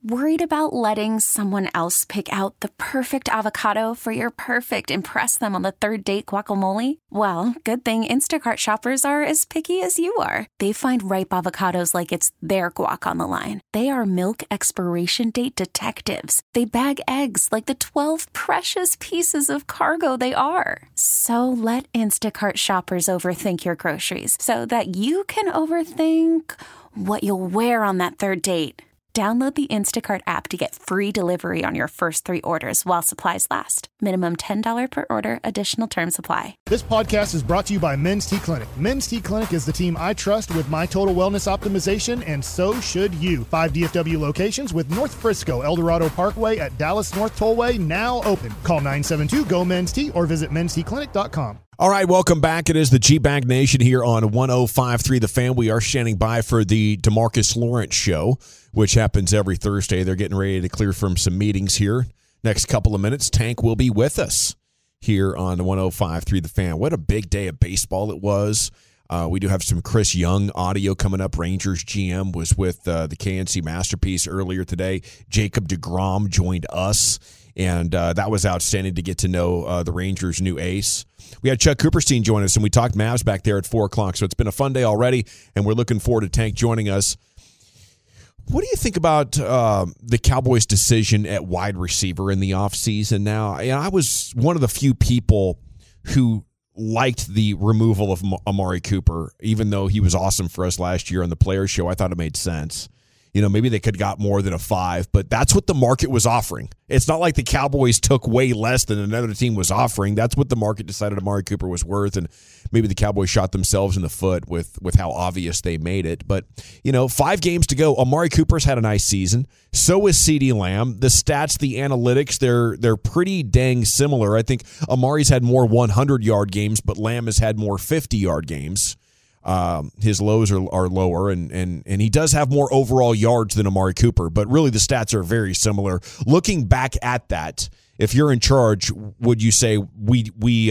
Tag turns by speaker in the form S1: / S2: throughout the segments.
S1: Worried about letting someone else pick out the perfect avocado for your perfect impress them on the third date guacamole? Well, good thing Instacart shoppers are as picky as you are. They find ripe avocados like it's their guac on the line. They are milk expiration date detectives. They bag eggs like the 12 precious pieces of cargo they are. So let Instacart shoppers overthink your groceries so that you can overthink what you'll wear on that third date. Download the Instacart app to get free delivery on your first 3 orders while supplies last. Minimum $10 per order. Additional terms apply.
S2: This podcast is brought to you by Men's T Clinic. Men's T Clinic is the team I trust with my total wellness optimization, and so should you. 5 DFW locations with North Frisco, El Dorado Parkway at Dallas North Tollway now open. Call 972-GO-MEN'S-T or visit mensteclinic.com.
S3: All right, welcome back. It is the G-Bag Nation here on 105.3 The Fan. We are standing by for the DeMarcus Lawrence Show, which happens every Thursday. They're getting ready to clear from some meetings here. Next couple of minutes, Tank will be with us here on 105.3 The Fan. What a big day of baseball it was. We do have some Chris Young audio coming up. Rangers GM was with the KNC Masterpiece earlier today. Jacob deGrom joined us, and that was outstanding to get to know the Rangers' new ace. We had Chuck Cooperstein join us, and we talked Mavs back there at 4 o'clock. So it's been a fun day already, and we're looking forward to Tank joining us. What do you think about the Cowboys' decision at wide receiver in the offseason now? I was one of the few people who liked the removal of Amari Cooper, even though he was awesome for us last year on the Players Show. I thought it made sense. Maybe they could have got more than a 5, but that's what the market was offering. It's not like the Cowboys took way less than another team was offering. That's what the market decided Amari Cooper was worth, and maybe the Cowboys shot themselves in the foot with how obvious they made it. But, 5 games to go. Amari Cooper's had a nice season. So is CeeDee Lamb. The stats, the analytics, they're pretty dang similar. I think Amari's had more 100-yard games, but Lamb has had more 50-yard games. His lows are lower, and he does have more overall yards than Amari Cooper, but really the stats are very similar. Looking back at that, if you're in charge, would you say we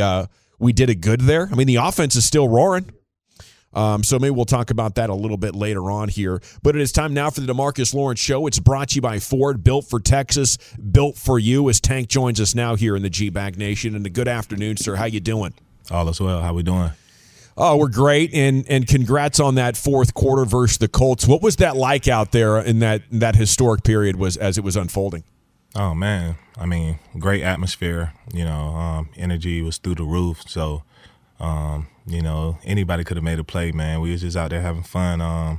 S3: did it good there? I mean, the offense is still roaring. So maybe we'll talk about that a little bit later on here. But it is time now for the DeMarcus Lawrence Show. It's brought to you by Ford, built for Texas, built for you, as Tank joins us now here in the G-Bag Nation. And a good afternoon, sir. How you doing?
S4: All is well. How we doing?
S3: Oh, we're great, and congrats on that fourth quarter versus the Colts. What was that like out there in that historic period as it was unfolding?
S4: Oh, man. I mean, great atmosphere. Energy was through the roof. So, anybody could have made a play, man. We was just out there having fun,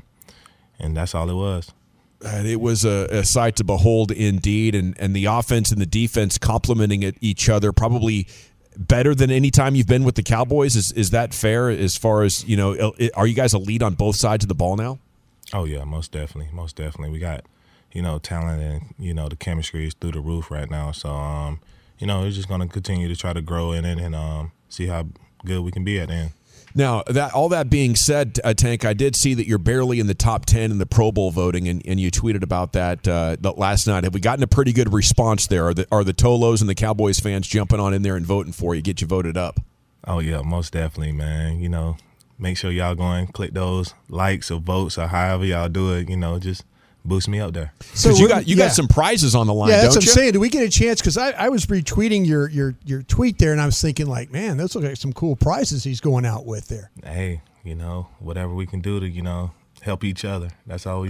S4: and that's all it was.
S3: And it was a sight to behold indeed, and the offense and the defense complementing each other probably better than any time you've been with the Cowboys. Is that fair as far as, are you guys elite on both sides of the ball now?
S4: Oh, yeah, most definitely. Most definitely. We got, talent and, the chemistry is through the roof right now. So, we're just going to continue to try to grow in it and see how good we can be at the end.
S3: Now, all that being said, Tank, I did see that you're barely in the top 10 in the Pro Bowl voting, and you tweeted about that last night. Have we gotten a pretty good response there? Are the Tolos and the Cowboys fans jumping on in there and voting for you, get you voted up?
S4: Oh, yeah, most definitely, man. Make sure y'all go and click those likes or votes or however y'all do it, just boost me up there.
S3: So you got some prizes on the line,
S5: yeah, that's
S3: don't
S5: what
S3: you?
S5: I'm saying. Do we get a chance? Because I was retweeting your tweet there, and I was thinking, like, man, those look like some cool prizes he's going out with there.
S4: Hey, whatever we can do to, help each other. That's all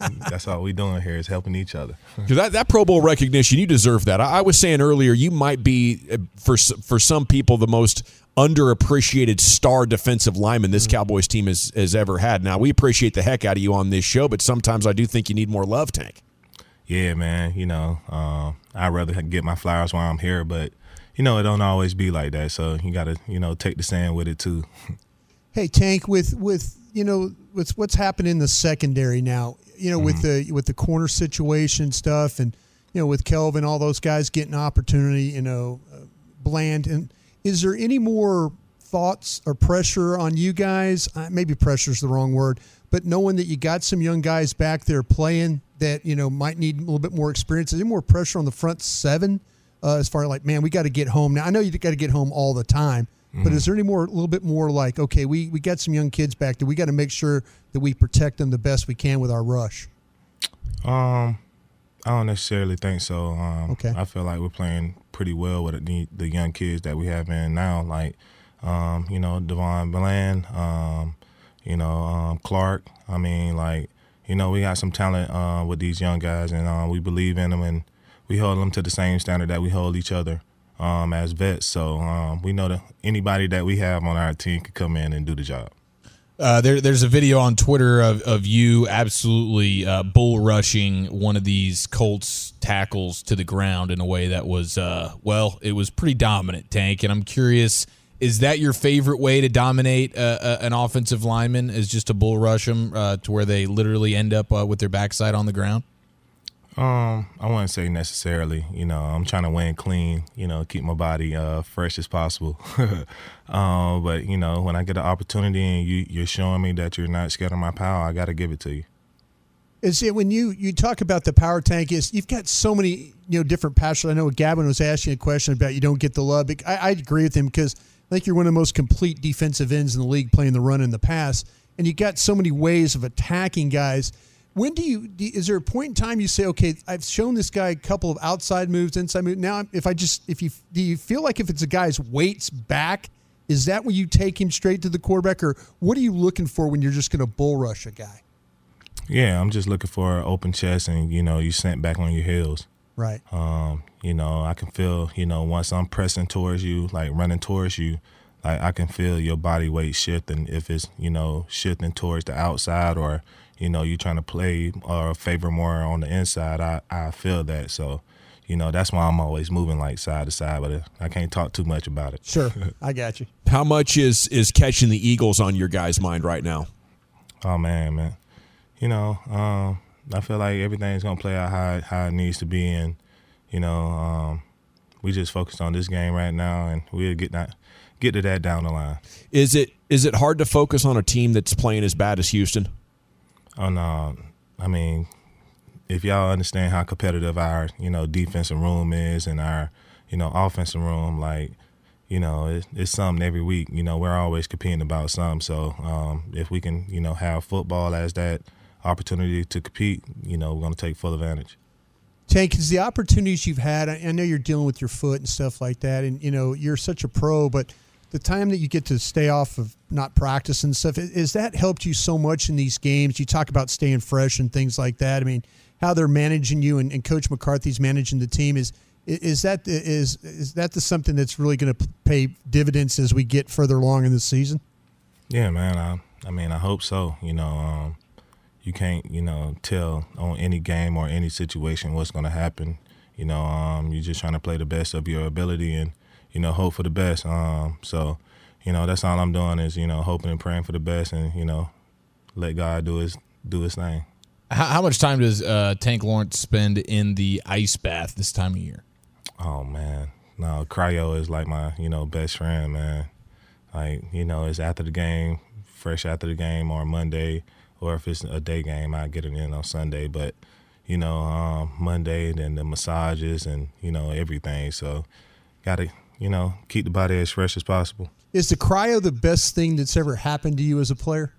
S4: we doing here is helping each other.
S3: That Pro Bowl recognition, you deserve that. I was saying earlier, you might be, for some people, the most underappreciated star defensive lineman this Cowboys team has ever had. Now, we appreciate the heck out of you on this show, but sometimes I do think you need more love, Tank.
S4: Yeah, man. I'd rather get my flowers while I'm here, but, it don't always be like that. So you got to, take the sand with it, too.
S5: Hey, Tank, with what's happening in the secondary now, with the corner situation stuff and, with Kelvin, all those guys getting opportunity, Bland. And is there any more thoughts or pressure on you guys? Maybe pressure is the wrong word, but knowing that you got some young guys back there playing that, might need a little bit more experience. Is there more pressure on the front seven as far as like, man, we got to get home now? I know you got to get home all the time. But is there a little bit more like, okay, we got some young kids back there. We got to make sure that we protect them the best we can with our rush?
S4: I don't necessarily think so.
S5: Okay.
S4: I feel like we're playing pretty well with the young kids that we have in now, like, Devon Bland, Clark. I mean, like, we got some talent with these young guys, and we believe in them, and we hold them to the same standard that we hold each other as vets. So we know that anybody that we have on our team could come in and do the job.
S6: There's a video on Twitter of you absolutely bull rushing one of these Colts tackles to the ground in a way that was, it was pretty dominant, Tank. And I'm curious, is that your favorite way to dominate an offensive lineman, is just to bull rush them to where they literally end up with their backside on the ground?
S4: I wouldn't say necessarily. I'm trying to win clean, keep my body fresh as possible. But, when I get an opportunity and you're showing me that you're not scared of my power, I got to give it to you.
S5: Is it when you talk about the power tank, you've got so many different passions. I know Gavin was asking a question about you don't get the love. I agree with him because I think you're one of the most complete defensive ends in the league, playing the run in the pass, and you got so many ways of attacking guys. When is there a point in time you say, okay, I've shown this guy a couple of outside moves, inside moves. Now, do you feel like if it's a guy's weights back, is that when you take him straight to the quarterback, or what are you looking for when you're just going to bull rush a guy?
S4: Yeah, I'm just looking for an open chest and, you sent back on your heels.
S5: Right.
S4: I can feel, once I'm pressing towards you, like running towards you, like I can feel your body weight shifting. If it's, shifting towards the outside or, you're trying to play or favor more on the inside, I feel that. So, that's why I'm always moving like side to side, but I can't talk too much about it.
S5: Sure, I got you.
S3: How much is catching the Eagles on your guys' mind right now?
S4: Oh, man. I feel like everything's going to play out how it needs to be, and, we just focused on this game right now, and we'll get to that down the line.
S3: Is it hard to focus on a team that's playing as bad as Houston?
S4: Oh, no. I mean, if y'all understand how competitive our, defensive room is and our, offensive room, like, it's something every week. We're always competing about something. So if we can, have football as that opportunity to compete, we're going to take full advantage.
S5: Tank, is the opportunities you've had, I know you're dealing with your foot and stuff like that, and, you're such a pro, but the time that you get to stay off of not practice and stuff, is that helped you so much in these games? You talk about staying fresh and things like that. I mean, how they're managing you and Coach McCarthy's managing the team, is that something that's really going to pay dividends as we get further along in the season?
S4: Yeah, man. I hope so. You can't, tell on any game or any situation what's going to happen. You're just trying to play the best of your ability and, hope for the best. So, that's all I'm doing is, hoping and praying for the best and, let God do his thing.
S6: How much time does Tank Lawrence spend in the ice bath this time of year?
S4: Oh, man. No, cryo is like my, best friend, man. Like, it's after the game, fresh after the game or Monday, or if it's a day game, I get it in on Sunday. But, Monday, then the massages and, everything. So, got to, keep the body as fresh as possible.
S5: Is the cryo the best thing that's ever happened to you as a player?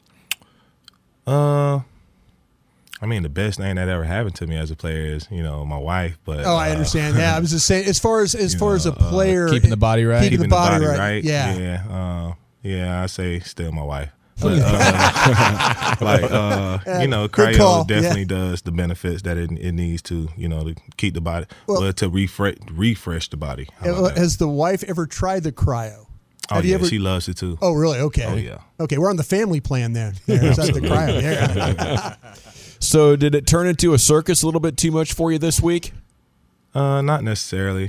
S4: The best thing that ever happened to me as a player is, my wife. But
S5: I understand. Yeah, I was just saying, as far as a player,
S6: keeping the body right,
S5: keeping the body right.
S4: Yeah. I say still my wife. But cryo definitely does the benefits that it needs to, to keep the body, to refresh the body.
S5: Has the wife ever tried the cryo?
S4: She loves it too.
S5: Oh, really? Okay.
S4: Oh, yeah.
S5: Okay, we're on the family plan then. There's the cryo. Yeah.
S3: So did it turn into a circus a little bit too much for you this week?
S4: Not necessarily.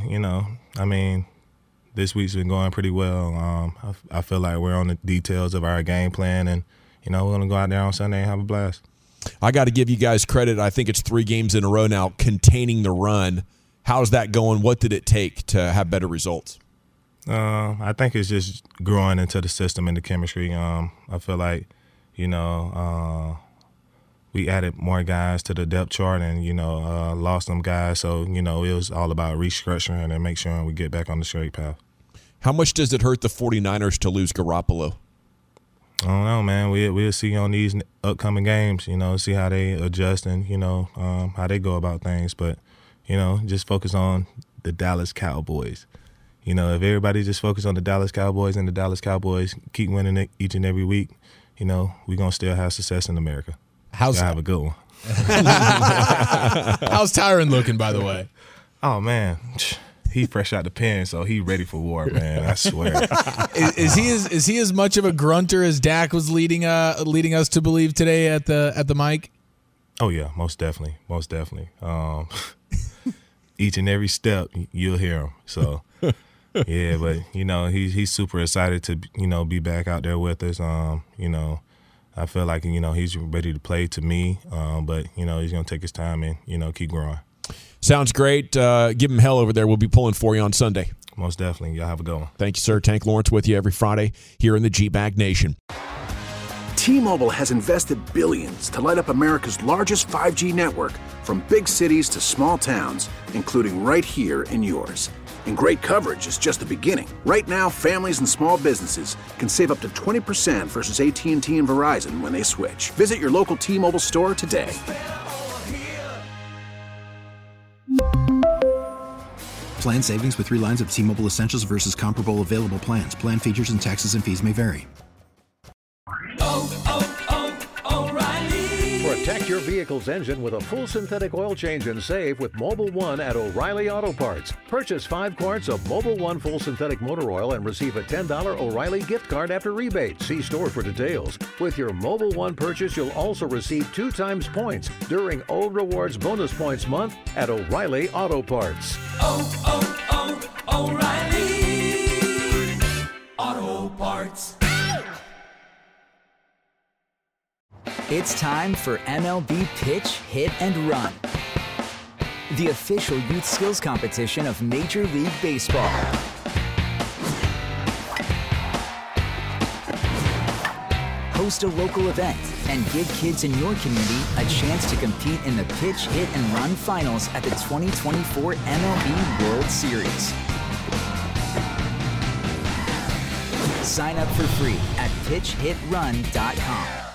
S4: This week's been going pretty well. I feel like we're on the details of our game plan, and, we're going to go out there on Sunday and have a blast.
S3: I got to give you guys credit. I think it's 3 games in a row now containing the run. How's that going? What did it take to have better results?
S4: I think it's just growing into the system and the chemistry. I feel like, we added more guys to the depth chart and, lost some guys. So, it was all about restructuring and make sure we get back on the straight path.
S3: How much does it hurt the 49ers to lose Garoppolo?
S4: I don't know, man. We'll see on these upcoming games, see how they adjust and, how they go about things. But, just focus on the Dallas Cowboys. If everybody just focus on the Dallas Cowboys and the Dallas Cowboys keep winning it each and every week, we're going to still have success in America. Y'all have a good one.
S6: How's Tyron looking, by the way?
S4: Oh, man. He fresh out the pen, so he ready for war, man. I swear.
S6: Is he as much of a grunter as Dak was leading us to believe today at the mic?
S4: Oh yeah, most definitely. Each and every step you'll hear him. So yeah, but he's super excited to be back out there with us. I feel like he's ready to play to me, but he's gonna take his time and keep growing.
S3: Sounds great. Give him hell over there. We'll be pulling for you on Sunday.
S4: Most definitely. Y'all have a good one.
S3: Thank you, sir. Tank Lawrence with you every Friday here in the G-Bag Nation.
S7: T-Mobile has invested billions to light up America's largest 5G network, from big cities to small towns, including right here in yours. And great coverage is just the beginning. Right now, families and small businesses can save up to 20% versus AT&T and Verizon when they switch. Visit your local T-Mobile store today.
S8: Plan savings with 3 lines of T-Mobile Essentials versus comparable available plans. Plan features and taxes and fees may vary.
S9: Protect your vehicle's engine with a full synthetic oil change and save with Mobil 1 at O'Reilly Auto Parts. Purchase 5 quarts of Mobil 1 full synthetic motor oil and receive a $10 O'Reilly gift card after rebate. See store for details. With your Mobil 1 purchase, you'll also receive 2 times points during O Rewards Bonus Points Month at O'Reilly Auto Parts.
S10: O'Reilly Auto Parts.
S11: It's time for MLB Pitch, Hit, and Run, the official youth skills competition of Major League Baseball. Host a local event and give kids in your community a chance to compete in the Pitch, Hit, and Run finals at the 2024 MLB World Series. Sign up for free at pitchhitrun.com.